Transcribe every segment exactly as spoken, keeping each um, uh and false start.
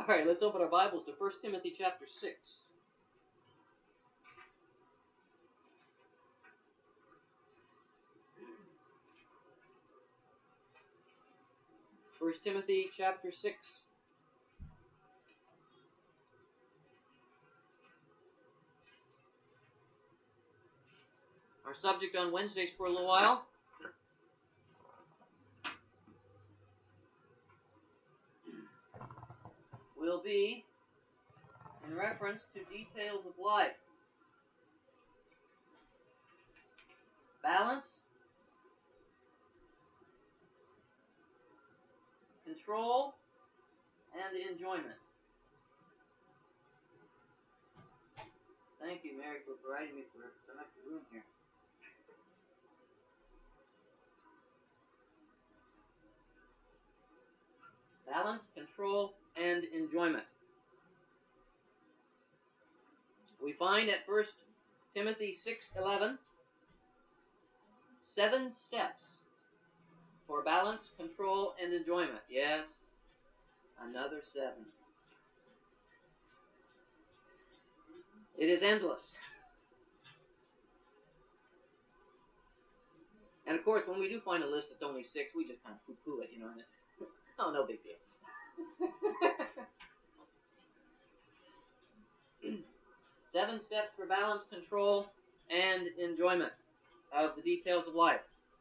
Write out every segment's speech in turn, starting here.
All right, let's open our Bibles to First Timothy chapter six. First Timothy chapter six. Our subject on Wednesdays for a little while will be in reference to details of life. Balance, control, and enjoyment. Thank you, Mary, for providing me for some extra room here. Balance, control, and enjoyment. We find at First Timothy six eleven seven steps for balance, control, and enjoyment. Yes, another seven. It is endless. And of course, when we do find a list that's only six, we just kind of poo-poo it, you know. And it, oh, no big deal. Seven steps for balance, control, and enjoyment of the details of life.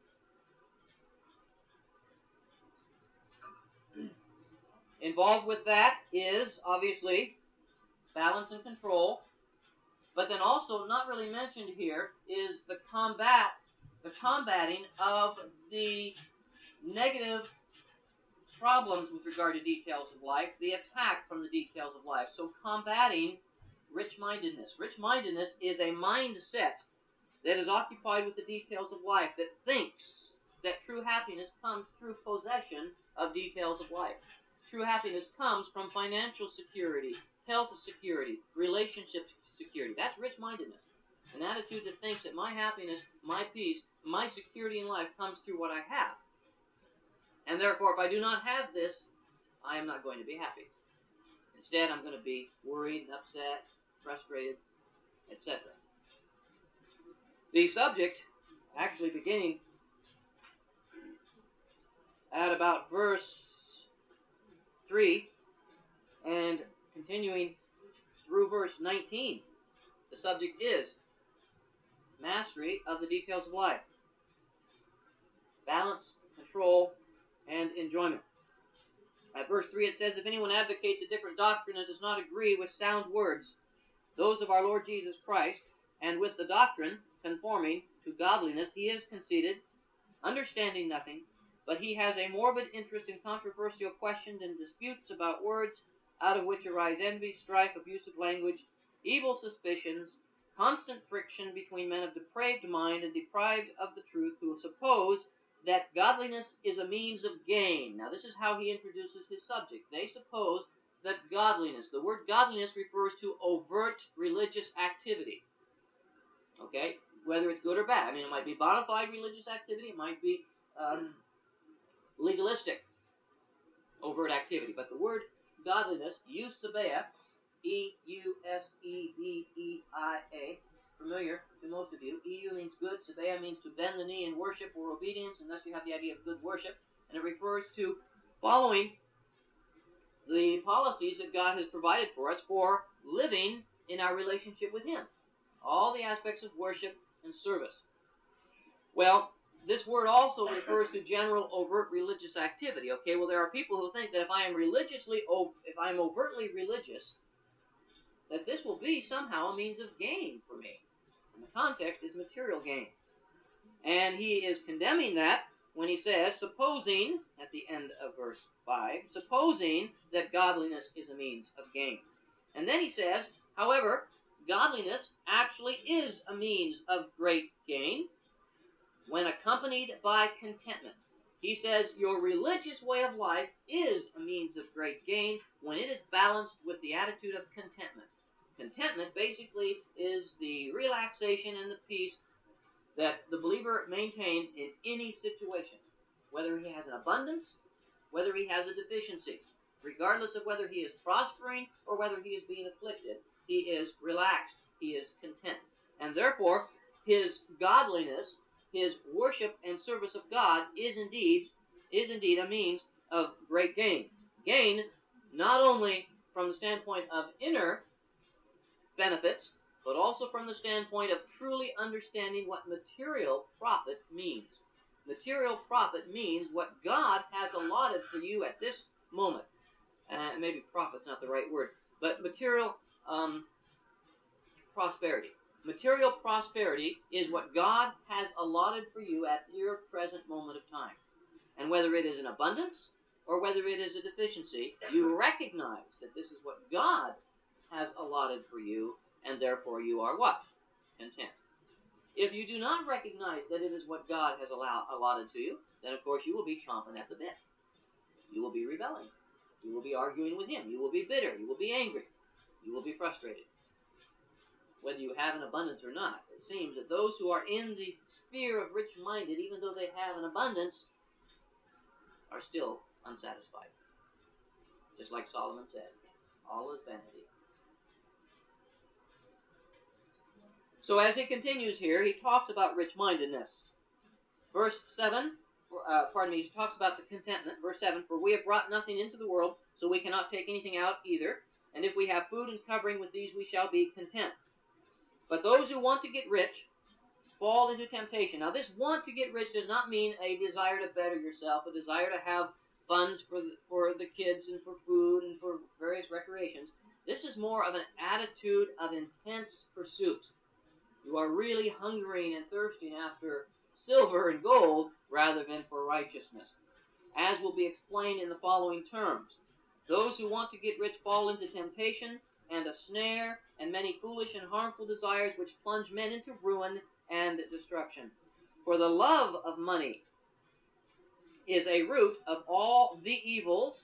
Involved with that is, obviously, balance and control, but then also, not really mentioned here, is the combat, the combating of the negative problems with regard to details of life, the attack from the details of life. So combating rich-mindedness. Rich-mindedness is a mindset that is occupied with the details of life, that thinks that true happiness comes through possession of details of life. True happiness comes from financial security, health security, relationship security. That's rich-mindedness. An attitude that thinks that my happiness, my peace, my security in life comes through what I have. And therefore, if I do not have this, I am not going to be happy. Instead, I'm going to be worried, upset, frustrated, et cetera. The subject, actually beginning at about verse three and continuing through verse nineteen, the subject is mastery of the details of life. Balance, control, and enjoyment. At verse three it says, if anyone advocates a different doctrine and does not agree with sound words, those of our Lord Jesus Christ, and with the doctrine conforming to godliness, he is conceited, understanding nothing, but he has a morbid interest in controversial questions and disputes about words, out of which arise envy, strife, abusive language, evil suspicions, constant friction between men of depraved mind and deprived of the truth, who suppose that godliness is a means of gain. Now, this is how he introduces his subject. They suppose that godliness, the word godliness refers to overt religious activity. Okay? Whether it's good or bad. I mean, it might be bona fide religious activity. It might be um, legalistic overt activity. But the word godliness, eusebia, E U S E B E I A, familiar to most of you. E U means good, sabea means to bend the knee in worship or obedience, and thus you have the idea of good worship. And it refers to following the policies that God has provided for us for living in our relationship with Him. All the aspects of worship and service. Well, this word also refers to general overt religious activity. Okay, well there are people who think that if I am religiously, if I am overtly religious, that this will be somehow a means of gain for me. And the context is material gain. And he is condemning that when he says, supposing, at the end of verse five, supposing that godliness is a means of gain. And then he says, however, godliness actually is a means of great gain when accompanied by contentment. He says your religious way of life is a means of great gain when it is balanced with the attitude of contentment. Contentment basically is the relaxation and the peace that the believer maintains in any situation, whether he has an abundance, whether he has a deficiency. regardless of whether he is prospering or whether he is being afflicted, he is relaxed, he is content. And therefore, his godliness, his worship and service of God is indeed, is indeed a means of great gain. Gain not only from the standpoint of inner benefits, but also from the standpoint of truly understanding what material profit means. Material profit means what God has allotted for you at this moment. Uh, maybe profit's not the right word, but material um, prosperity. Material prosperity is what God has allotted for you at your present moment of time. And whether it is an abundance or whether it is a deficiency, you recognize that this is what God has allotted for you, and therefore you are what? Content. If you do not recognize that it is what God has allow, allotted to you, then of course you will be chomping at the bit. You will be rebelling. You will be arguing with him. You will be bitter. You will be angry. You will be frustrated. Whether you have an abundance or not, it seems that those who are in the sphere of rich-minded, even though they have an abundance, are still unsatisfied. Just like Solomon said, all is vanity. So as he continues here, he talks about rich-mindedness. Verse seven, uh, pardon me, he talks about the contentment. Verse seven, for we have brought nothing into the world, so we cannot take anything out either. And if we have food and covering, with these we shall be content. But those who want to get rich fall into temptation. Now this want to get rich does not mean a desire to better yourself, a desire to have funds for the, for the kids and for food and for various recreations. This is more of an attitude of intense pursuit. You are really hungering and thirsting after silver and gold rather than for righteousness, as will be explained in the following terms. Those who want to get rich fall into temptation and a snare and many foolish and harmful desires which plunge men into ruin and destruction. For the love of money is a root of all the evils,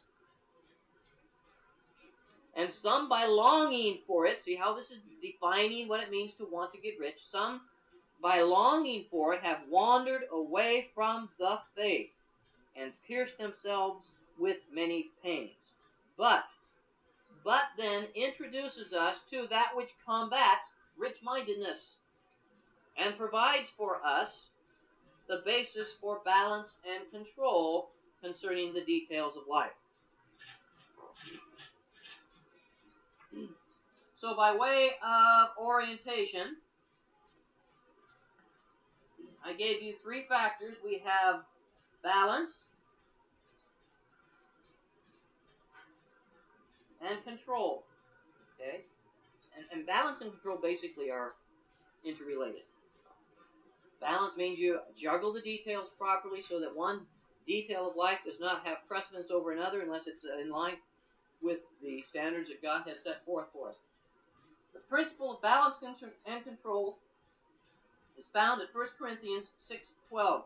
and some by longing for it, see how this is defining what it means to want to get rich, some by longing for it have wandered away from the faith and pierced themselves with many pains. But, but then introduces us to that which combats rich-mindedness and provides for us the basis for balance and control concerning the details of life. So by way of orientation, I gave you three factors. We have balance and control. Okay? And, and balance and control basically are interrelated. Balance means you juggle the details properly so that one detail of life does not have precedence over another unless it's in line with the standards that God has set forth for us. The principle of balance and control is found at First Corinthians six twelve.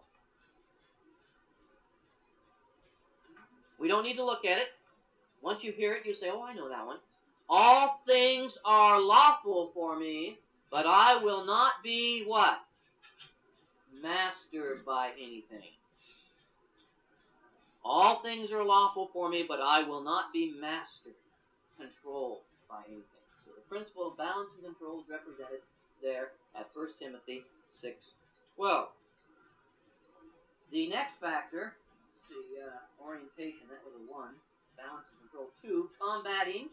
We don't need to look at it. Once you hear it, you say, oh, I know that one. All things are lawful for me, but I will not be what? Mastered by anything. All things are lawful for me, but I will not be mastered, controlled by anything. So the principle of balance and control is represented there at First Timothy six twelve. The next factor, the uh, orientation, that was a one. Balance and control. Two, combating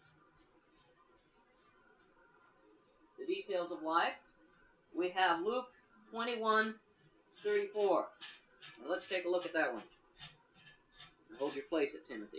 the details of life. We have Luke twenty-one thirty-four. Now let's take a look at that one. Hold your place at Timothy.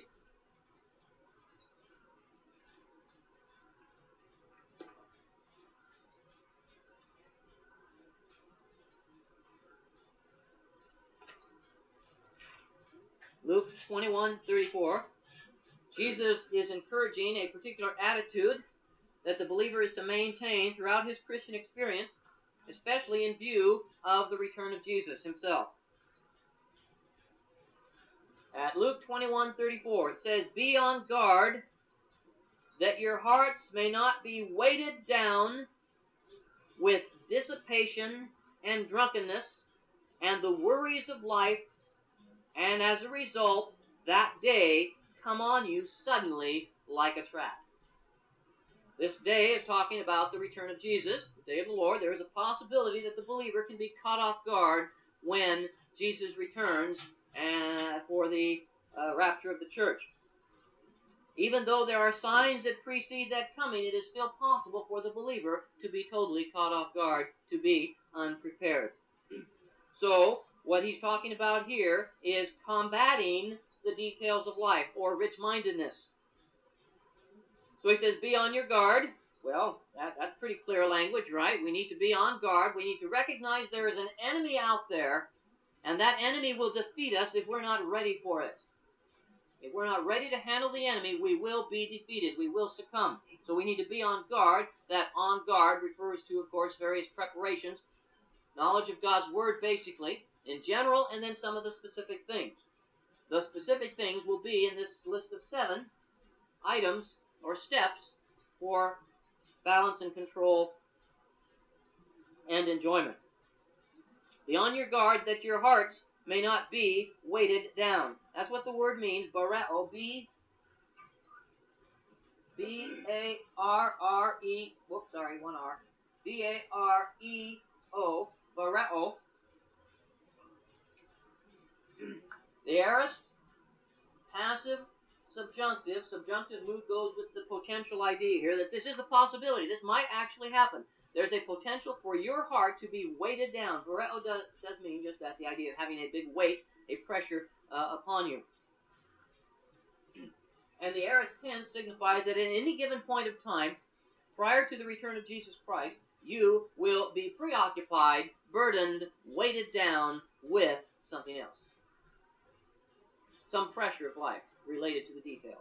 Luke twenty-one thirty-four. Jesus is encouraging a particular attitude that the believer is to maintain throughout his Christian experience, especially in view of the return of Jesus himself. At Luke twenty-one thirty-four, it says, be on guard that your hearts may not be weighted down with dissipation and drunkenness and the worries of life, and as a result, that day come on you suddenly like a trap. This day is talking about the return of Jesus, the day of the Lord. There is a possibility that the believer can be caught off guard when Jesus returns and for the uh, rapture of the church. Even though there are signs that precede that coming, it is still possible for the believer to be totally caught off guard, to be unprepared. So, what he's talking about here is combating the details of life, or rich-mindedness. So he says, be on your guard. Well, that, that's pretty clear language, right? We need to be on guard. We need to recognize there is an enemy out there, and that enemy will defeat us if we're not ready for it. If we're not ready to handle the enemy, we will be defeated. We will succumb. So we need to be on guard. That on guard refers to, of course, various preparations, knowledge of God's Word, basically, in general, and then some of the specific things. The specific things will be in this list of seven items or steps for balance and control and enjoyment. Be on your guard that your hearts may not be weighted down. That's what the word means, bareo, B, B A R R E, whoops, sorry, one R, B A R E O, bareo. The aorist, passive, subjunctive. Subjunctive mood goes with the potential idea here that this is a possibility. This might actually happen. There's a potential for your heart to be weighted down. Bareo does, does mean just that, the idea of having a big weight, a pressure uh, upon you. And the aorist tense signifies that at any given point of time, prior to the return of Jesus Christ, you will be preoccupied, burdened, weighted down with something else. Some pressure of life related to the details.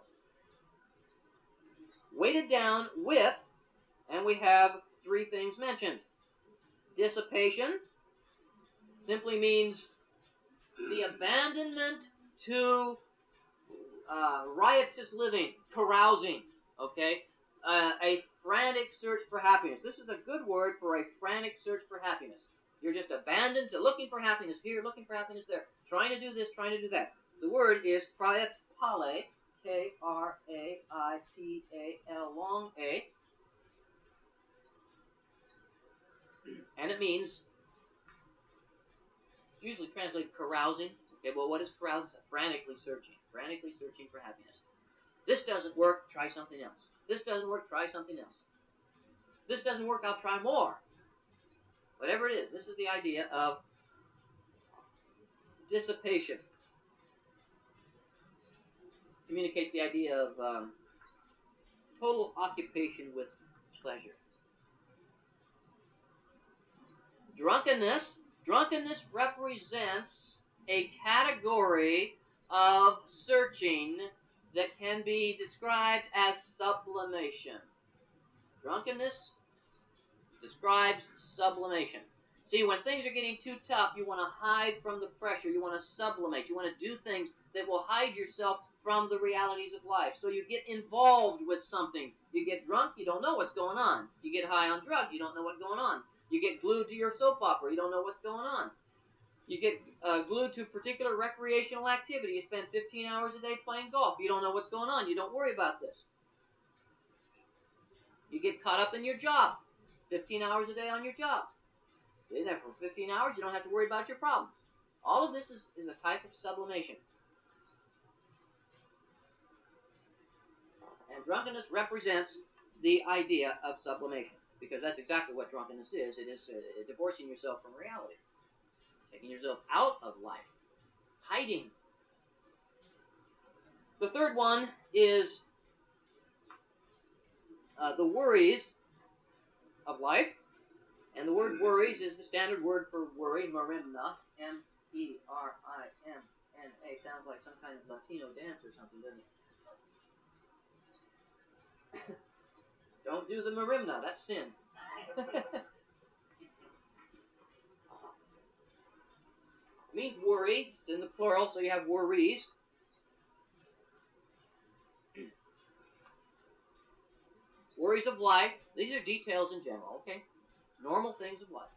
Weighted down with, and we have three things mentioned. Dissipation simply means the abandonment to uh, riotous living, carousing, okay? Uh, a frantic search for happiness. This is a good word for a frantic search for happiness. You're just abandoned to looking for happiness here, looking for happiness there, trying to do this, trying to do that. The word is priapale, K R A I P A L, long A. And it means, it's usually translated carousing. Okay, well, what is carousing? Frantically searching. Frantically searching for happiness. This doesn't work, try something else. This doesn't work, try something else. This doesn't work, I'll try more. Whatever it is, this is the idea of dissipation. Communicates the idea of um, total occupation with pleasure. Drunkenness. Drunkenness represents a category of searching that can be described as sublimation. Drunkenness describes sublimation. See, when things are getting too tough, you want to hide from the pressure. You want to sublimate. You want to do things that will hide yourself from the realities of life. So you get involved with something. You get drunk, you don't know what's going on. You get high on drugs, you don't know what's going on. You get glued to your soap opera, you don't know what's going on. You get uh, glued to particular recreational activity. You spend fifteen hours a day playing golf. You don't know what's going on. You don't worry about this. You get caught up in your job. fifteen hours a day on your job. You're there for fifteen hours, you don't have to worry about your problems. All of this is, is a type of sublimation. And drunkenness represents the idea of sublimation, because that's exactly what drunkenness is. It is uh, divorcing yourself from reality, taking yourself out of life, hiding. The third one is uh, the worries of life. And the word worries is the standard word for worry, merimna, M E R I M N A. Sounds like some kind of Latino dance or something, doesn't it? Don't do the merimna, that's sin. It means worry. It's in the plural, so you have worries. Worries of life. These are details in general, okay? Normal things of life.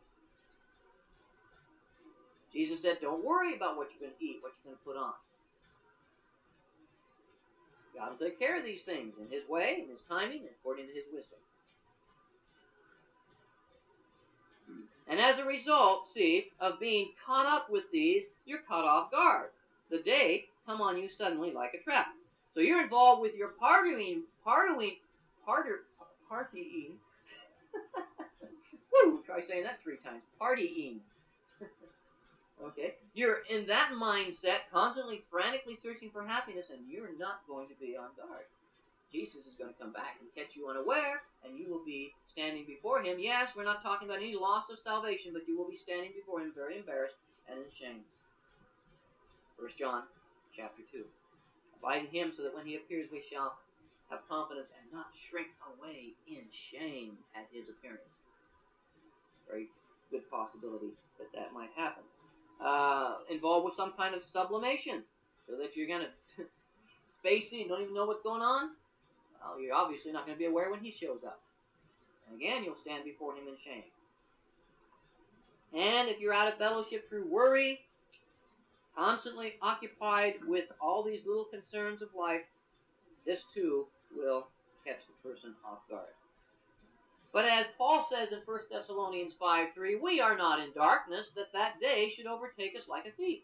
Jesus said, don't worry about what you're going to eat, what you're going to put on. God will take care of these things in His way, in His timing, and according to His wisdom. And as a result, see, of being caught up with these, you're caught off guard. The day come on you suddenly like a trap. So you're involved with your partying, partying, parter, partying. Woo! Try saying that three times. Partying. Okay? You're in that mindset, constantly, frantically searching for happiness, and you're not going to be on guard. Jesus is going to come back and catch you unaware, and you will be standing before Him. Yes, we're not talking about any loss of salvation, but you will be standing before Him very embarrassed and in shame. First John chapter two. Abide in Him so that when He appears we shall have confidence and not shrink away in shame at His appearance. Very good possibility that that might happen. Uh, involved with some kind of sublimation, so that you're going to spacey and don't even know what's going on. Well, you're obviously not going to be aware when He shows up. And again, you'll stand before Him in shame. And if you're out of fellowship through worry, constantly occupied with all these little concerns of life, this too will catch the person off guard. But as Paul says in First Thessalonians five three, we are not in darkness, that that day should overtake us like a thief.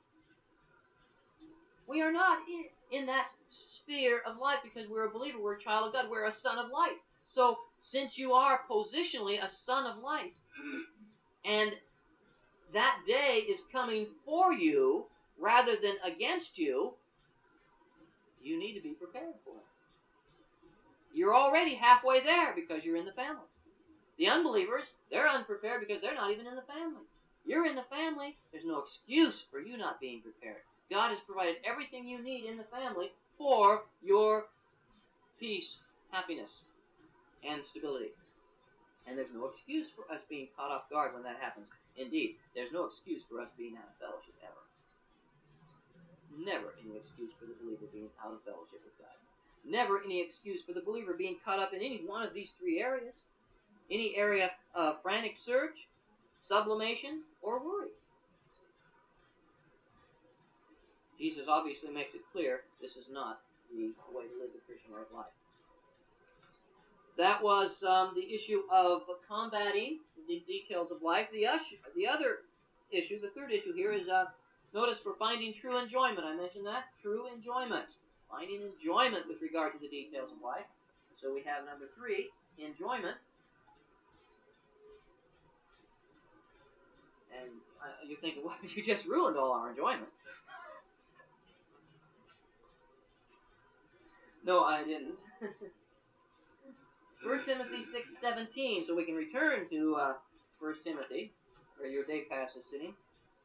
We are not in, in that sphere of life because we're a believer, we're a child of God, we're a son of light. So, since you are positionally a son of light, and that day is coming for you rather than against you, you need to be prepared for it. You're already halfway there because you're in the family. The unbelievers, they're unprepared because they're not even in the family. You're in the family, there's no excuse for you not being prepared. God has provided everything you need in the family for your peace, happiness, and stability. And there's no excuse for us being caught off guard when that happens. Indeed, there's no excuse for us being out of fellowship ever. Never any excuse for the believer being out of fellowship with God. Never any excuse for the believer being caught up in any one of these three areas. Any area of frantic search, sublimation, or worry. Jesus obviously makes it clear this is not the way to live the Christian life. That was um, the issue of combating the details of life. The, usher, the other issue, the third issue here is, uh, notice for finding true enjoyment. I mentioned that. True enjoyment. Finding enjoyment with regard to the details of life. So we have number three, enjoyment. And uh, you're thinking, well, you just ruined all our enjoyment. No, I didn't. First Timothy six seventeen, so we can return to uh, First Timothy, where your day pass is sitting.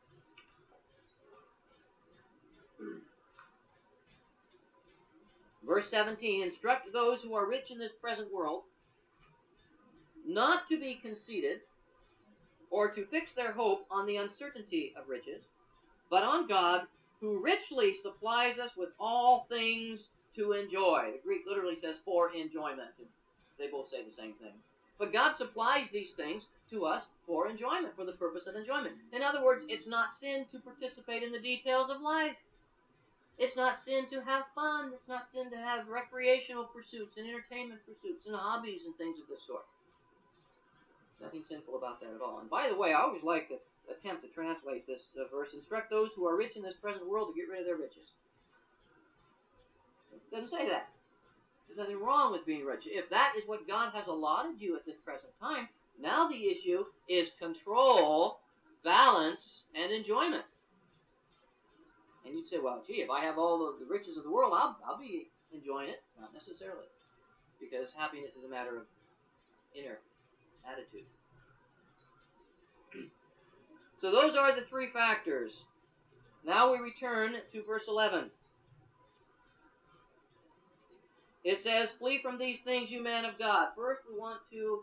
Verse seventeen, instruct those who are rich in this present world not to be conceited, or to fix their hope on the uncertainty of riches, but on God, who richly supplies us with all things to enjoy. The Greek literally says for enjoyment. They both say the same thing. But God supplies these things to us for enjoyment, for the purpose of enjoyment. In other words, it's not sin to participate in the details of life. It's not sin to have fun. It's not sin to have recreational pursuits and entertainment pursuits and hobbies and things of this sort. Nothing sinful about that at all. And by the way, I always like to attempt to translate this uh, verse. Instruct those who are rich in this present world to get rid of their riches. It doesn't say that. There's nothing wrong with being rich. If that is what God has allotted you at this present time, now the issue is control, balance, and enjoyment. And you'd say, well, gee, if I have all the, the riches of the world, I'll, I'll be enjoying it. Not necessarily. Because happiness is a matter of inner attitude. So those are the three factors. Now we return to verse eleven. It says, flee from these things, you man of God. First, we want to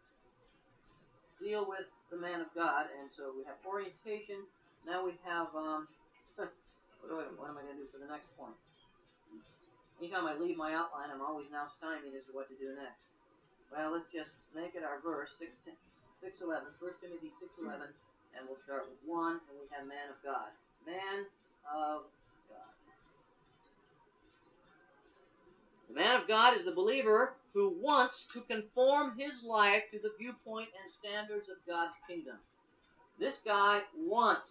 deal with the man of God. And so we have orientation. Now we have, um, what, do I, what am I going to do for the next point? Anytime I leave my outline, I'm always now stymied as to what to do next. Well, let's just make it our verse, six eleven, First Timothy six eleven, and we'll start with one, and we have man of God. Man of God. The man of God is the believer who wants to conform his life to the viewpoint and standards of God's kingdom. This guy wants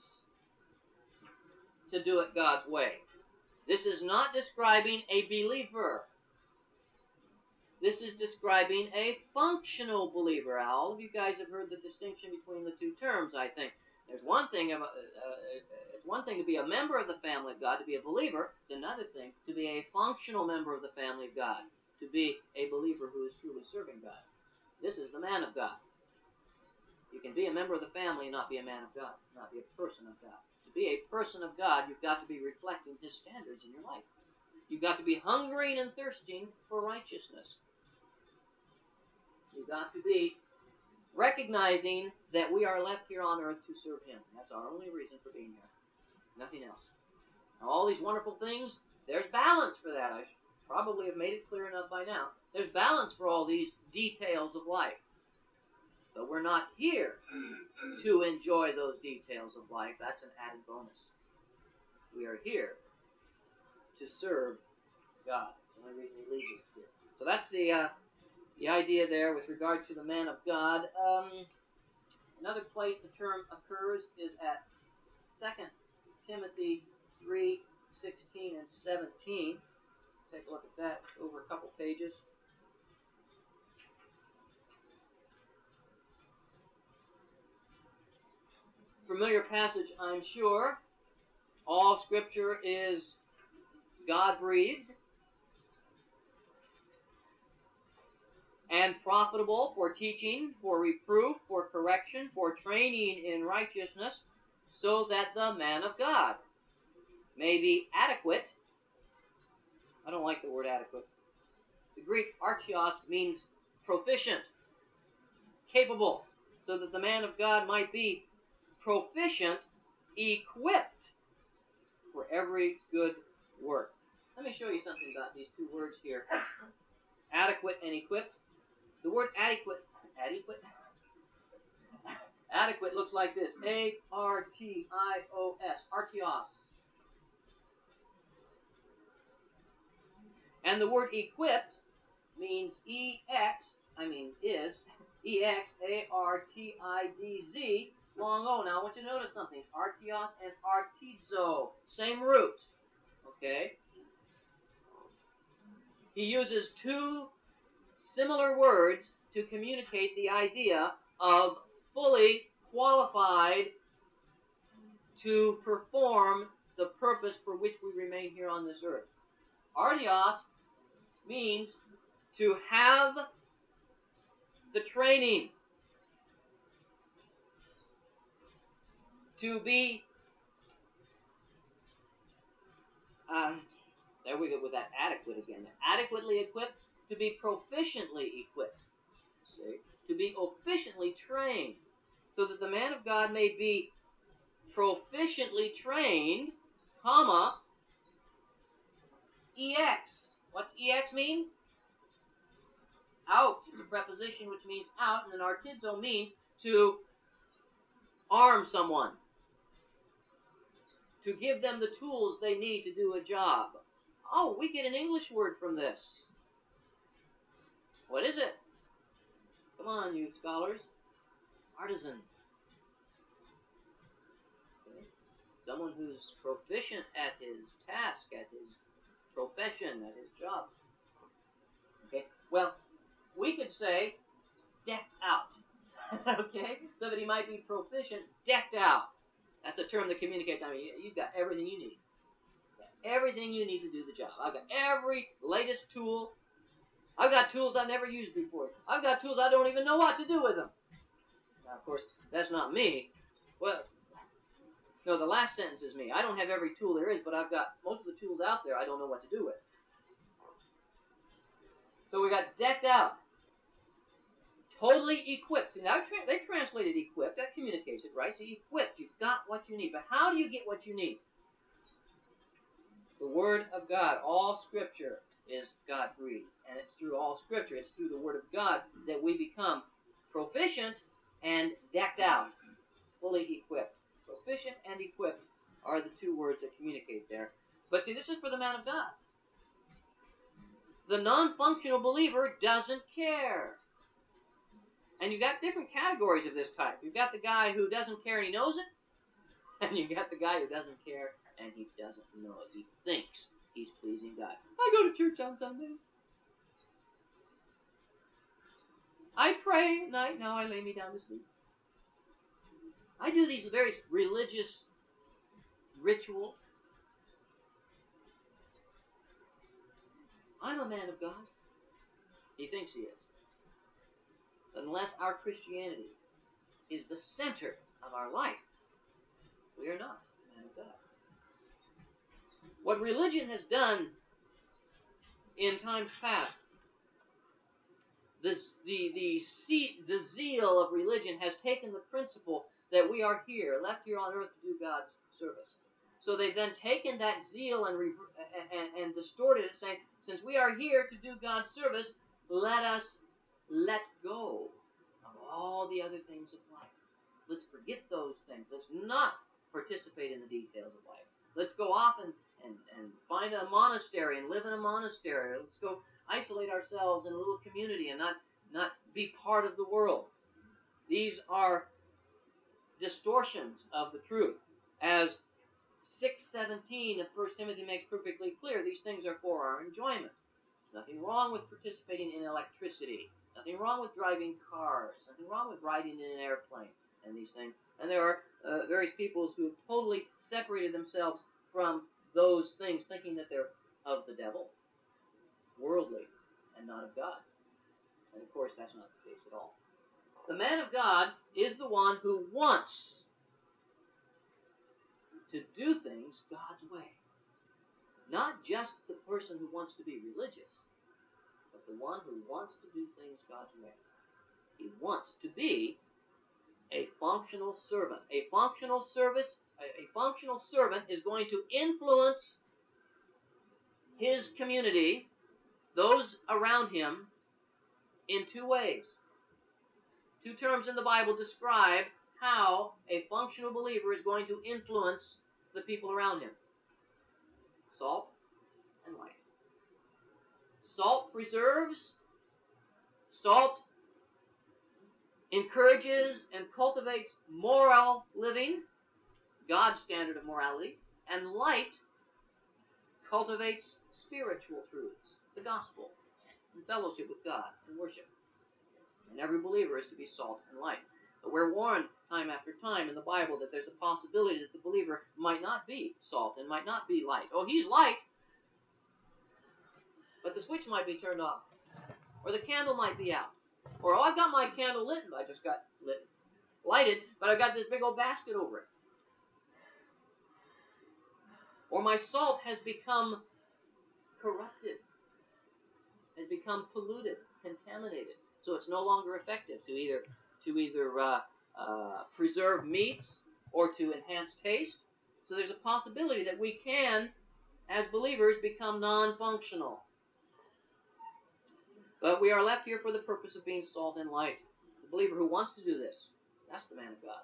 to do it God's way. This is not describing a believer. This is describing a functional believer. All of you guys have heard the distinction between the two terms, I think. There's one thing about, uh, it's one thing to be a member of the family of God, to be a believer. It's another thing to be a functional member of the family of God, to be a believer who is truly serving God. This is the man of God. You can be a member of the family and not be a man of God, not be a person of God. To be a person of God, you've got to be reflecting His standards in your life. You've got to be hungering and thirsting for righteousness. You've got to be recognizing that we are left here on earth to serve Him. That's our only reason for being here. Nothing else. Now, all these wonderful things, there's balance for that. I probably have made it clear enough by now. There's balance for all these details of life. But we're not here to enjoy those details of life. That's an added bonus. We are here to serve God. That's the only reason He leads us here. So that's the uh, the idea there with regard to the man of God. Um, another place the term occurs is at Second Timothy three, sixteen and seventeen. Take a look at that over a couple pages. Familiar passage, I'm sure. All Scripture is God-breathed and profitable for teaching, for reproof, for correction, for training in righteousness, so that the man of God may be adequate. I don't like the word adequate. The Greek artios means proficient, capable, so that the man of God might be proficient, equipped for every good work. Let me show you something about these two words here. Adequate and equipped. The word adequate, adequate, adequate looks like this. A R T I O S, artios. And the word equipped means E X, I mean is, E X A R T I D Z, long O. Now I want you to notice something. Artios and artizo, same root. Okay? He uses two similar words to communicate the idea of fully qualified to perform the purpose for which we remain here on this earth. Artios means to have the training, to be, um, there we go with that adequate again, adequately equipped, to be proficiently equipped, see? To be efficiently trained, so that the man of God may be proficiently trained, comma, E X. What's E X mean? Out. It's a preposition which means out, and an artizo means to arm someone, to give them the tools they need to do a job. Oh, we get an English word from this. What is it? Come on, you scholars. Artisan. Okay. Someone who's proficient at his task, at his profession, at his job. Okay. Well, we could say decked out. Okay? So that he might be proficient, decked out. That's a term that communicates, I mean, you've got everything you need. You've got everything you need to do the job. I've got every latest tool. I've got tools I've never used before. I've got tools I don't even know what to do with them. Now, of course, that's not me. Well, no, the last sentence is me. I don't have every tool there is, but I've got most of the tools out there I don't know what to do with. So we got decked out. Totally equipped. Now, they translated equipped. That communicates it, right? So equipped. You've got what you need. But how do you get what you need? The Word of God. All Scripture is God-breathed. And it's through all Scripture. It's through the Word of God that we become proficient and decked out. Fully equipped. Proficient and equipped are the two words that communicate there. But see, this is for the man of God. The non-functional believer doesn't care. And you've got different categories of this type. You've got the guy who doesn't care and he knows it, and you've got the guy who doesn't care and he doesn't know it. He thinks he's pleasing God. I go to church on Sunday. I pray at night. Now I lay me down to sleep. I do these very religious rituals. I'm a man of God. He thinks he is. But unless our Christianity is the center of our life, we are not a man of God. What religion has done in times past, the, the, the, the zeal of religion has taken the principle that we are here, left here on earth to do God's service. So they've then taken that zeal and, and, and distorted it, saying, since we are here to do God's service, let us let go of all the other things of life. Let's forget those things. Let's not participate in the details of life. Let's go off and, and, and find a monastery and live in a monastery. Let's go isolate ourselves in a little community and not, not be part of the world. These are distortions of the truth. As six seventeen of First Timothy makes perfectly clear, these things are for our enjoyment. There's nothing wrong with participating in electricity. Nothing wrong with driving cars. Nothing wrong with riding in an airplane and these things. And there are uh, various peoples who have totally separated themselves from those things, thinking that they're of the devil, worldly, and not of God. And of course, that's not the case at all. The man of God is the one who wants to do things God's way. Not just the person who wants to be religious, but the one who wants to do things God's way. He wants to be a functional servant. A functional service, a, a functional servant is going to influence his community, those around him, in two ways. Two terms in the Bible describe how a functional believer is going to influence the people around him. Salt and light. Salt preserves. Salt encourages and cultivates moral living, God's standard of morality. And light cultivates spiritual truths, the gospel, and fellowship with God and worship. And every believer is to be salt and light. But we're warned time after time in the Bible that there's a possibility that the believer might not be salt and might not be light. Oh, he's light, but the switch might be turned off. Or the candle might be out. Or, oh, I've got my candle lit, I just got lit, lighted, but I've got this big old basket over it. Or my salt has become corrupted, has become polluted, contaminated. So it's no longer effective to either to either uh, uh, preserve meats or to enhance taste. So there's a possibility that we can, as believers, become non-functional. But we are left here for the purpose of being salt and light. The believer who wants to do this, that's the man of God.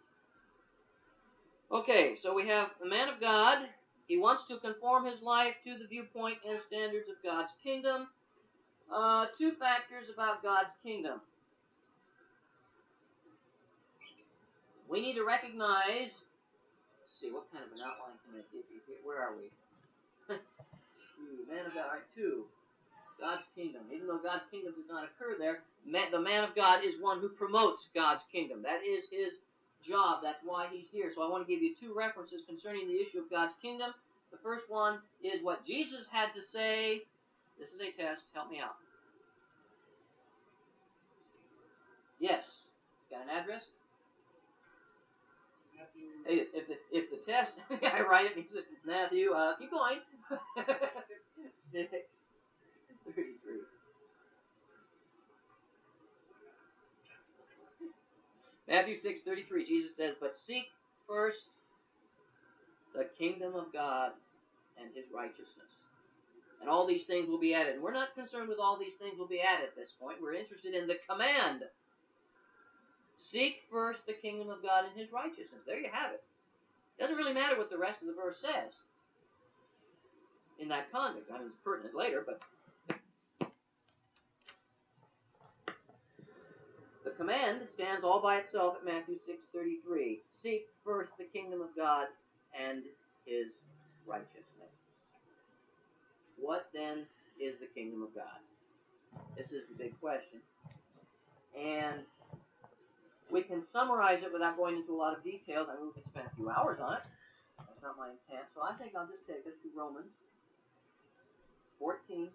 Okay, so we have the man of God. He wants to conform his life to the viewpoint and standards of God's kingdom. Uh, two factors about God's kingdom. We need to recognize, let's see, what kind of an outline can I give you here? Where are we? Man of God, all right, two. God's kingdom. Even though God's kingdom does not occur there, the man of God is one who promotes God's kingdom. That is his job. That's why he's here. So I want to give you two references concerning the issue of God's kingdom. The first one is what Jesus had to say. This is a test. Help me out. Yes. Got an address? Matthew. Hey, if the, if the test, I write it, means Matthew, uh, keep going. six thirty-three. Matthew six thirty-three, Jesus says, but seek first the kingdom of God and his righteousness. And all these things will be added. And we're not concerned with all these things will be added at this point. We're interested in the command. Seek first the kingdom of God and his righteousness. There you have it. It doesn't really matter what the rest of the verse says in that context. I mean, it's pertinent later, but command stands all by itself at Matthew six thirty-three. Seek first the kingdom of God and His righteousness. What then is the kingdom of God? This is the big question. And we can summarize it without going into a lot of details. I mean, we can spend a few hours on it. That's not my intent. So I think I'll just take us to Romans fourteen,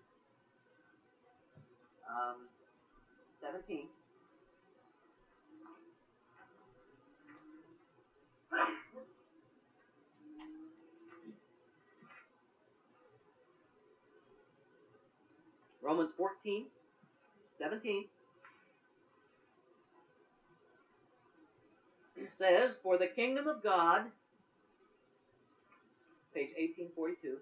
um, seventeen. Romans fourteen, seventeen. It says, for the kingdom of God, page eighteen forty-two,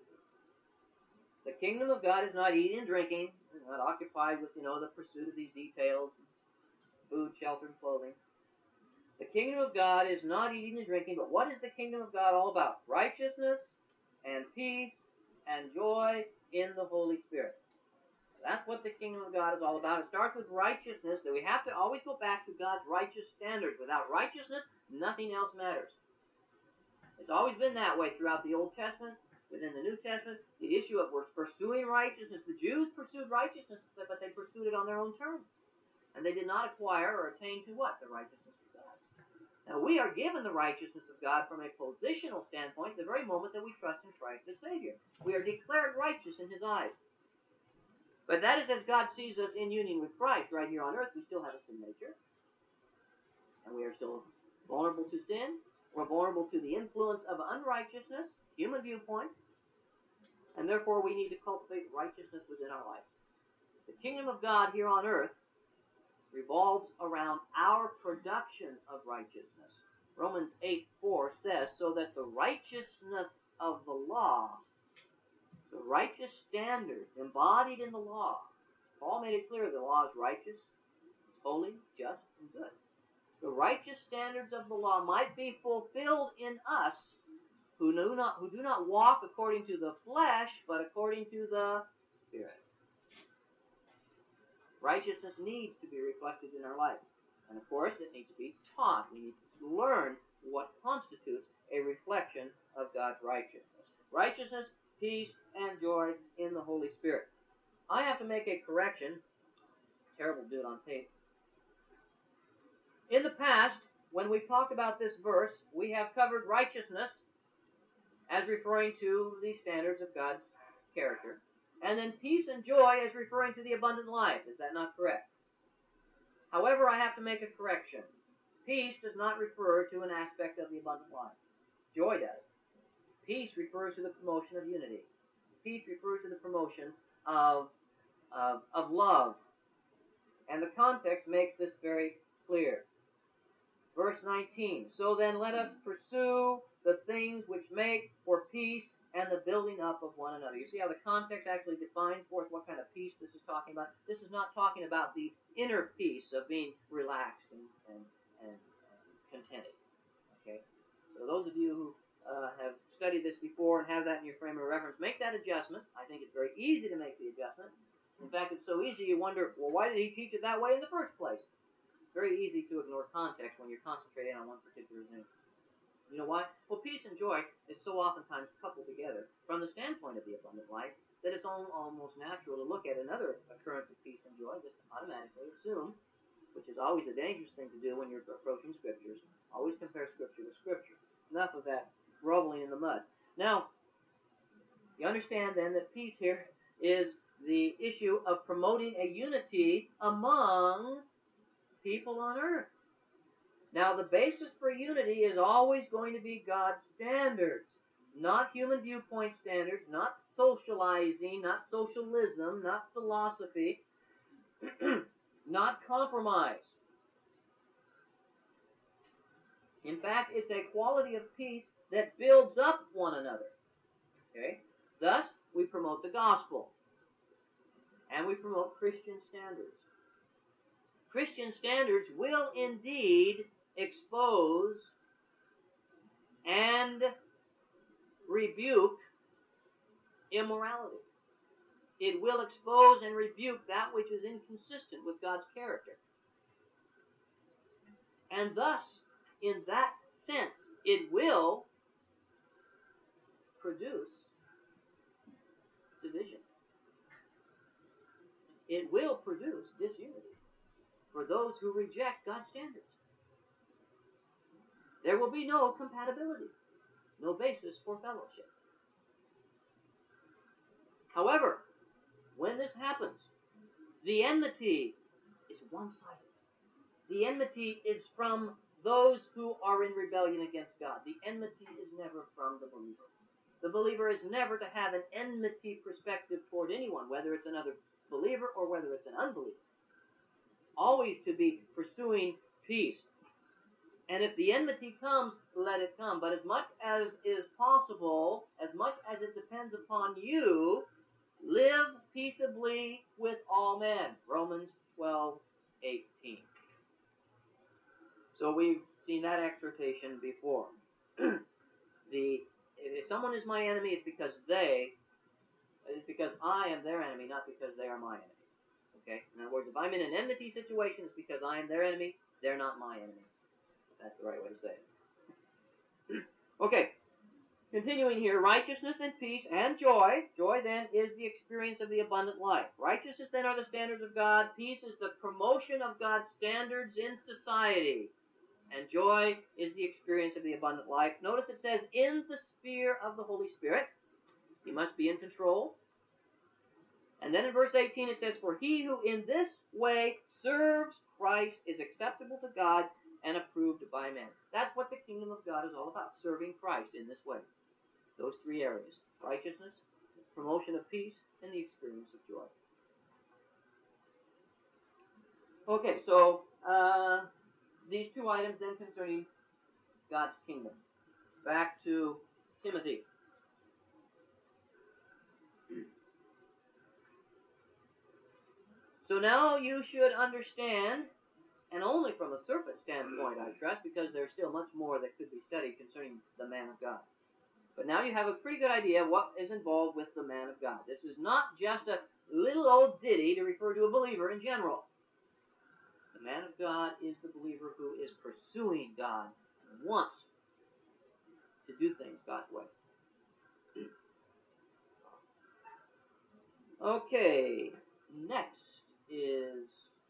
the kingdom of God is not eating and drinking, not occupied with, you know, the pursuit of these details, food, shelter, and clothing. The kingdom of God is not eating and drinking, but what is the kingdom of God all about? Righteousness and peace and joy in the Holy Spirit. That's what the kingdom of God is all about. It starts with righteousness, that we have to always go back to God's righteous standards. Without righteousness, nothing else matters. It's always been that way throughout the Old Testament, within the New Testament. The issue of we're pursuing righteousness. The Jews pursued righteousness, but they pursued it on their own terms. And they did not acquire or attain to what? The righteousness of God. Now, we are given the righteousness of God from a positional standpoint the very moment that we trust in Christ as Savior. We are declared righteous in His eyes. But that is as God sees us in union with Christ right here on earth. We still have a sin nature. And we are still vulnerable to sin. We're vulnerable to the influence of unrighteousness, human viewpoint. And therefore we need to cultivate righteousness within our life. The kingdom of God here on earth revolves around our production of righteousness. Romans eight four says, so that the righteousness of the law, the righteous standards embodied in the law, Paul made it clear the law is righteous, holy, just, and good. The righteous standards of the law might be fulfilled in us who do not, who do not walk according to the flesh, but according to the Spirit. Righteousness needs to be reflected in our life. And of course, it needs to be taught. We need to learn what constitutes a reflection of God's righteousness. Righteousness, peace, and joy in the Holy Spirit. I have to make a correction. Terrible to do it on tape. In the past, when we talked about this verse, we have covered righteousness as referring to the standards of God's character, and then peace and joy as referring to the abundant life. Is that not correct? However, I have to make a correction. Peace does not refer to an aspect of the abundant life. Joy does. Peace refers to the promotion of unity. Peace refers to the promotion of, of, of love. And the context makes this very clear. Verse nineteen, so then let us pursue the things which make for peace and the building up of one another. You see how the context actually defines for us what kind of peace this is talking about? This is not talking about the inner peace of being relaxed and, and, and, and contented. Okay? So those of you who uh, have studied this before and have that in your frame of reference, make that adjustment. I think it's very easy to make the adjustment. In fact, it's so easy you wonder, well, why did he teach it that way in the first place? It's very easy to ignore context when you're concentrating on one particular thing. You know why? Well, peace and joy is so oftentimes coupled together from the standpoint of the abundant life that it's almost natural to look at another occurrence of peace and joy, just automatically assume, which is always a dangerous thing to do when you're approaching Scriptures. Always compare Scripture to Scripture. Enough of that groveling in the mud. Now, you understand then that peace here is the issue of promoting a unity among people on earth. Now, the basis for unity is always going to be God's standards, not human viewpoint standards, not socializing, not socialism, not philosophy, not compromise. In fact, it's a quality of peace that builds up one another. Okay? Thus, we promote the gospel, and we promote Christian standards. Christian standards will indeed expose and rebuke immorality. It will expose and rebuke that which is inconsistent with God's character. And thus, in that sense, it will produce division. It will produce disunity for those who reject God's standards. There will be no compatibility, no basis for fellowship. However, when this happens, the enmity is one-sided. The enmity is from those who are in rebellion against God. The enmity is never from the believer. The believer is never to have an enmity perspective toward anyone, whether it's another believer or whether it's an unbeliever. Always to be pursuing peace. And if the enmity comes, let it come. But as much as is possible, as much as it depends upon you, live peaceably with all men. Romans twelve eighteen. So we've seen that exhortation before. the if someone is my enemy, it's because they, it's because I am their enemy, not because they are my enemy. Okay? In other words, if I'm in an enmity situation, it's because I am their enemy, they're not my enemy. That's the right way to say it. Okay. Continuing here, righteousness and peace and joy. Joy, then, is the experience of the abundant life. Righteousness, then, are the standards of God. Peace is the promotion of God's standards in society. And joy is the experience of the abundant life. Notice it says, in the sphere of the Holy Spirit. He must be in control. And then in verse eighteen it says, for he who in this way serves Christ is acceptable to God and approved by men. That's what the kingdom of God is all about, serving Christ in this way. Those three areas, righteousness, promotion of peace, and the experience of joy. Okay, so uh, these two items then concerning God's kingdom. Back to Timothy. So now you should understand, and only from a surface standpoint, I trust, because there's still much more that could be studied concerning the man of God. But now you have a pretty good idea of what is involved with the man of God. This is not just a little old ditty to refer to a believer in general. The man of God is the believer who is pursuing God and wants to do things God's way. Okay, next is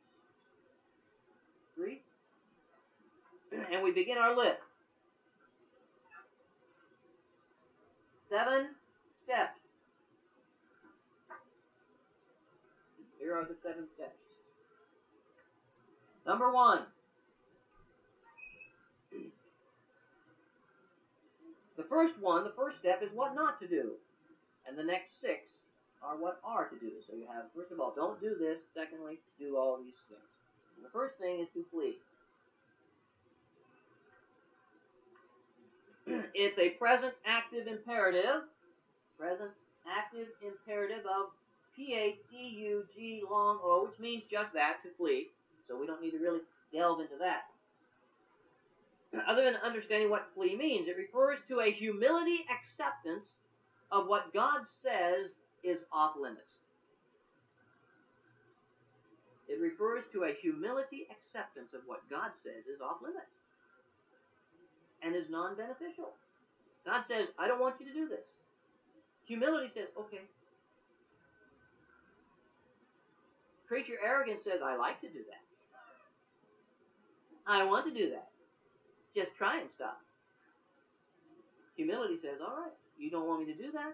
three. And we begin our list. Seven steps. Here are the seven steps. Number one. The first one, the first step is what not to do. And the next six are what are to do. So you have, first of all, don't do this. Secondly, do all these things. And the first thing is to flee. It's a present active imperative. Present active imperative of P H E U G long O, which means just that, to flee. So we don't need to really delve into that. Other than understanding what flee means, it refers to a humility acceptance of what God says is off limits. It refers to a humility acceptance of what God says is off limits and is non-beneficial. God says, I don't want you to do this. Humility says, okay. Creature arrogance says, I like to do that. I want to do that. Just try and stop. Humility says, all right, you don't want me to do that?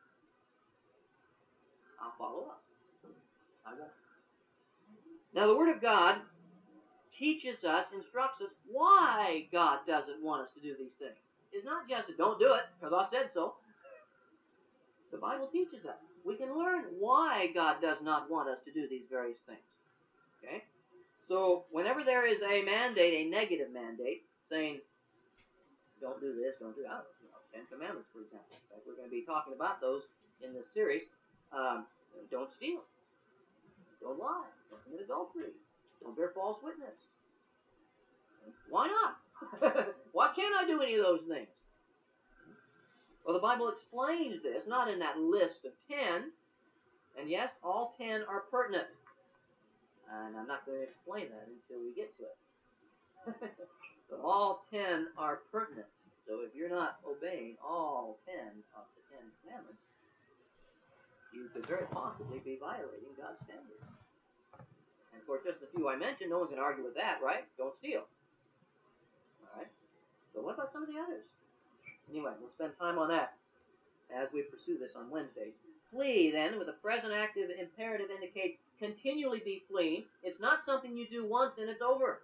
I'll follow up. I won't. Now, the Word of God teaches us, instructs us why God doesn't want us to do these things. It's not just that don't do it, because I said so. The Bible teaches us. We can learn why God does not want us to do these various things. Okay? So, whenever there is a mandate, a negative mandate, saying, don't do this, don't do that, you know, Ten Commandments, for example. In fact, we're going to be talking about those in this series. Um, don't steal. Don't lie. Don't commit adultery. Don't bear false witness. Why not? Why can't I do any of those things? Well, the Bible explains this, not in that list of ten. And yes, all ten are pertinent. And I'm not going to explain that until we get to it. But all ten are pertinent. So if you're not obeying all ten of the Ten Commandments, you could very possibly be violating God's standards. And of course, just the few I mentioned, no one's going to argue with that, right? Don't steal. All right? So what about some of the others? Anyway, we'll spend time on that as we pursue this on Wednesdays. Flee, then, with a present active imperative indicates continually be fleeing. It's not something you do once and it's over.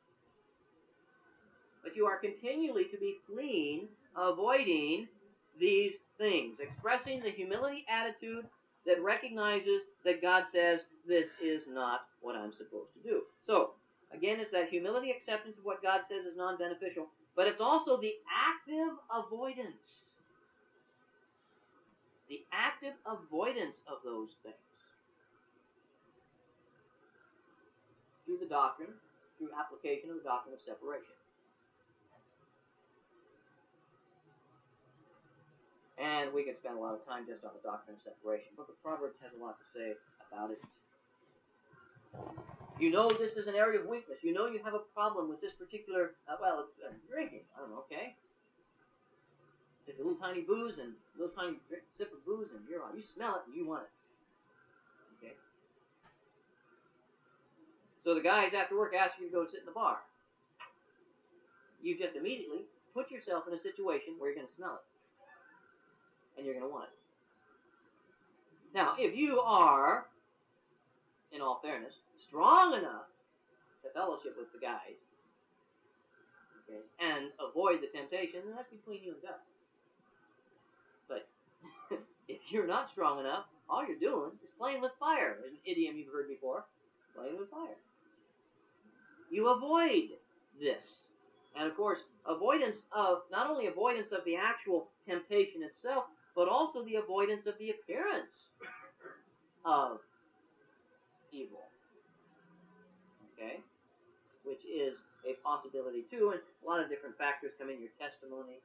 But you are continually to be fleeing, avoiding these things, expressing the humility attitude that recognizes that God says, this is not what I'm supposed to do. So, again, it's that humility acceptance of what God says is non-beneficial, but it's also the active avoidance. The active avoidance of those things. Through the doctrine, through application of the doctrine of separation. And we could spend a lot of time just on the doctrine of separation. But the Proverbs has a lot to say about it. You know this is an area of weakness. You know you have a problem with this particular, uh, well, it's uh, drinking. I don't know, okay? Just a little tiny booze and a little tiny drink, sip of booze, and you're on. You smell it and you want it. Okay? So the guys after work ask you to go sit in the bar. You just immediately put yourself in a situation where you're going to smell it. And you're going to want it. Now, if you are, in all fairness, strong enough to fellowship with the guys, okay, and avoid the temptation, then that's between you and God. But if you're not strong enough, all you're doing is playing with fire. There's an idiom you've heard before, playing with fire. You avoid this. And of course, avoidance of, not only avoidance of the actual temptation itself, but also the avoidance of the appearance of evil. Okay? Which is a possibility too, and a lot of different factors come in, your testimony.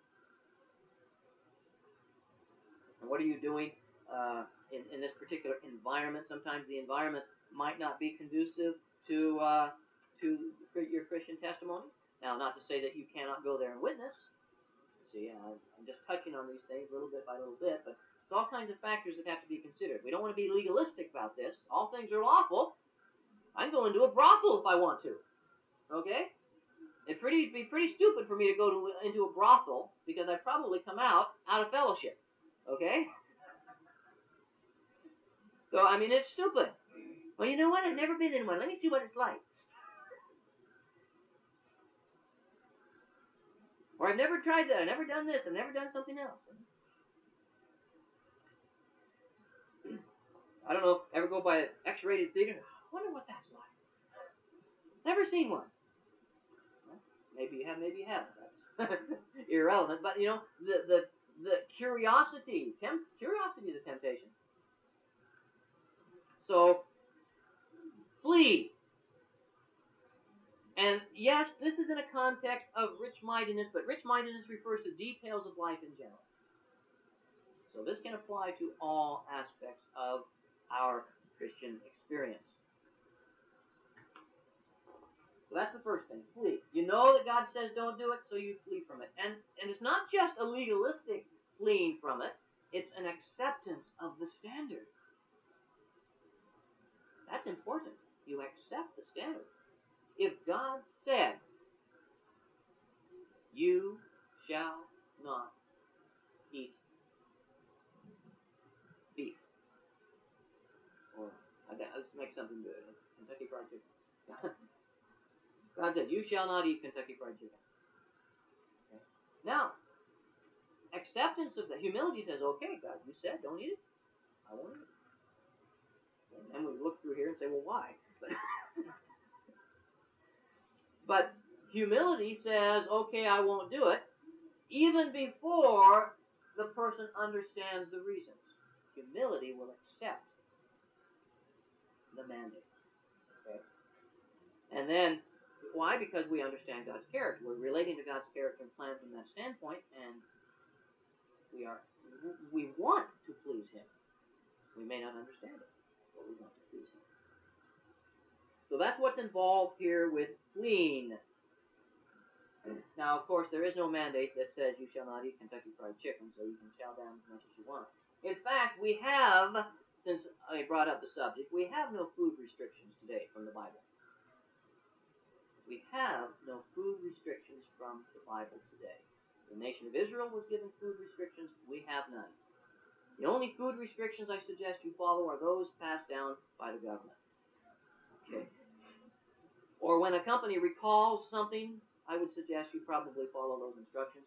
And what are you doing uh, in, in this particular environment? Sometimes the environment might not be conducive to, uh, to your Christian testimony. Now, not to say that you cannot go there and witness. See, uh, I'm just touching on these things little bit by little bit, but it's all kinds of factors that have to be considered. We don't want to be legalistic about this. All things are lawful. I can go into a brothel if I want to. Okay? It'd pretty, be pretty stupid for me to go to, into a brothel because I'd probably come out out of fellowship. Okay? So, I mean, it's stupid. Well, you know what? I've never been in one. Let me see what it's like. Or I've never tried that. I've never done this. I've never done something else. I don't know. Ever go by an X-rated theater? I wonder what that's like. Never seen one. Well, maybe you have. Maybe you haven't. That's irrelevant. But you know, the the the curiosity, temp, curiosity is a temptation. So flee. And yes, this is in a context of rich-mindedness, but rich-mindedness refers to details of life in general. So this can apply to all aspects of our Christian experience. So that's the first thing, flee. You know that God says don't do it, so you flee from it. And, and it's not just a legalistic fleeing from it, it's an acceptance of the standard. That's important. You accept the standard. If God said, you shall not eat beef, or let's make something good, Kentucky Fried Chicken. God said, you shall not eat Kentucky Fried Chicken. Okay. Now, acceptance of the humility says, okay, God, you said don't eat it. I won't eat it. Okay. And we look through here and say, well, why? But But humility says, okay, I won't do it, even before the person understands the reasons. Humility will accept the mandate. Okay? And then, why? Because we understand God's character. We're relating to God's character and plan from that standpoint, and we are we want to please Him. We may not understand it, but we want to please Him. So that's what's involved here with fleeing. Now, of course, there is no mandate that says you shall not eat Kentucky Fried Chicken, so you can chow down as much as you want. In fact, we have, since I brought up the subject, we have no food restrictions today from the Bible. We have no food restrictions from the Bible today. The nation of Israel was given food restrictions. We have none. The only food restrictions I suggest you follow are those passed down by the government. Okay. Or when a company recalls something, I would suggest you probably follow those instructions.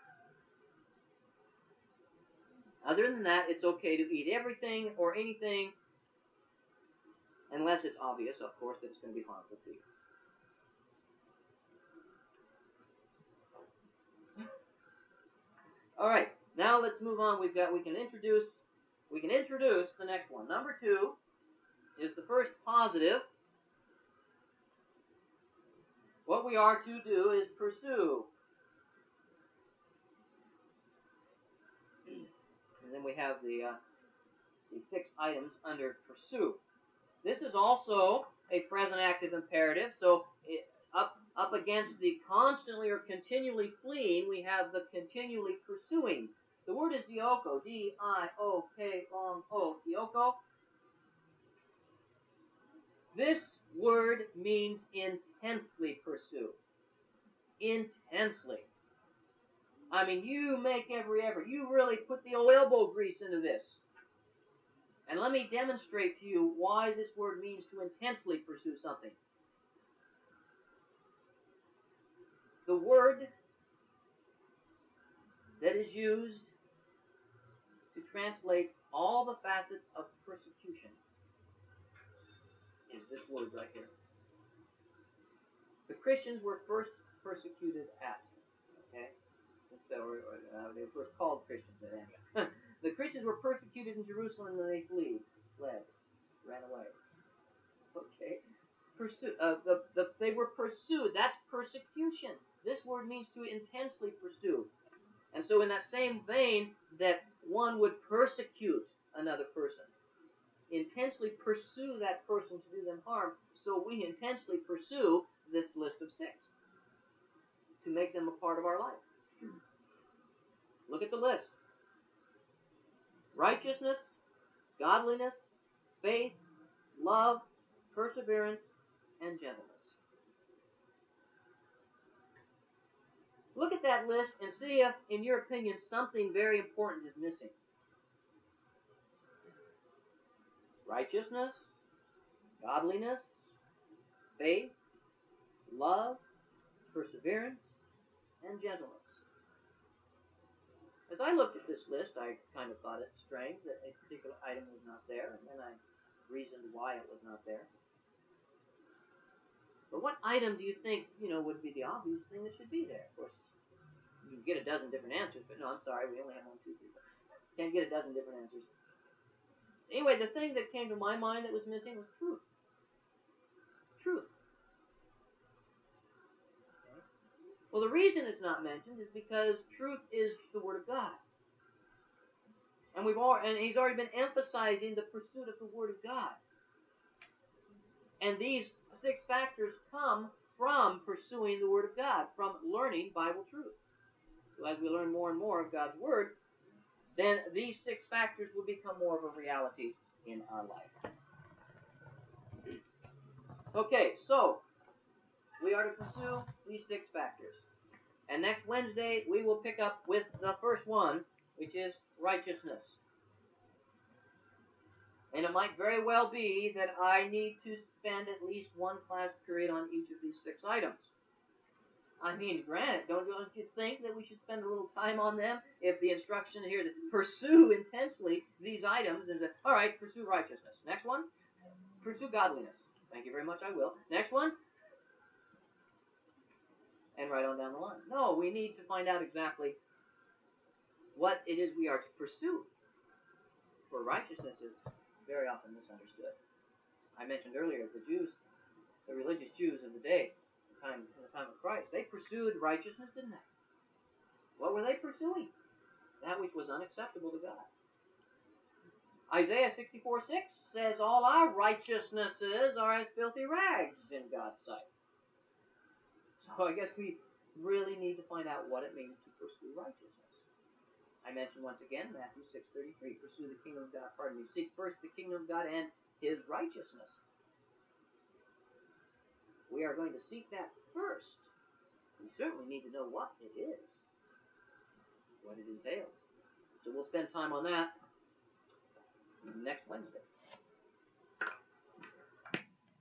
Other than that, it's okay to eat everything or anything, unless it's obvious, of course, that it's going to be harmful to you. All right, now let's move on. We've got we can introduce we can introduce the next one. Number two is the first positive. What we are to do is pursue. And then we have the, uh, the six items under pursue. This is also a present active imperative. So it, up up against the constantly or continually fleeing, we have the continually pursuing. The word is dioko, D I O K long O, dioko. This word means intensely pursue. Intensely. I mean, you make every effort. You really put the old elbow grease into this. And let me demonstrate to you why this word means to intensely pursue something. The word that is used to translate all the facets of persecution is this word right here. The Christians were first persecuted at, okay? So, or, or, uh, they were first called Christians at Antioch. The Christians were persecuted in Jerusalem and they fled, fled, ran away. Okay? Pursue, uh, the, the, they were pursued. That's persecution. This word means to intensely pursue. And so in that same vein that one would persecute another person, intensely pursue that person to do them harm, so we intensely pursue this list of six to make them a part of our life. Look at the list. Righteousness, godliness, faith, love, perseverance, and gentleness. Look at that list and see if, in your opinion, something very important is missing. Righteousness, godliness, faith, love, perseverance, and gentleness. As I looked at this list, I kind of thought it strange that a particular item was not there, and then I reasoned why it was not there. But what item do you think, you know, would be the obvious thing that should be there? Of course, you can get a dozen different answers, but no, I'm sorry, we only have one, two, three, four. Can't get a dozen different answers. Anyway, the thing that came to my mind that was missing was truth. Truth. Okay. Well, the reason it's not mentioned is because truth is the Word of God. And we've all, and he's already been emphasizing the pursuit of the Word of God. And these six factors come from pursuing the Word of God, from learning Bible truth. So as we learn more and more of God's Word, then these six factors will become more of a reality in our life. Okay, so we are to pursue these six factors. And next Wednesday, we will pick up with the first one, which is righteousness. And it might very well be that I need to spend at least one class period on each of these six items. I mean, granted, don't, don't you think that we should spend a little time on them? If the instruction here is pursue intensely these items, and all right, pursue righteousness. Next one, pursue godliness. Thank you very much, I will. Next one, and right on down the line. No, we need to find out exactly what it is we are to pursue. For righteousness is very often misunderstood. I mentioned earlier the Jews, the religious Jews of the day, Time, in the time of Christ, they pursued righteousness, didn't they? What were they pursuing? That which was unacceptable to God. Isaiah sixty-four six says, all our righteousnesses are as filthy rags in God's sight. So I guess we really need to find out what it means to pursue righteousness. I mentioned once again Matthew six thirty-three, pursue the kingdom of God, pardon me, seek first the kingdom of God and His righteousness. We are going to seek that first. We certainly need to know what it is, what it entails. So we'll spend time on that next Wednesday.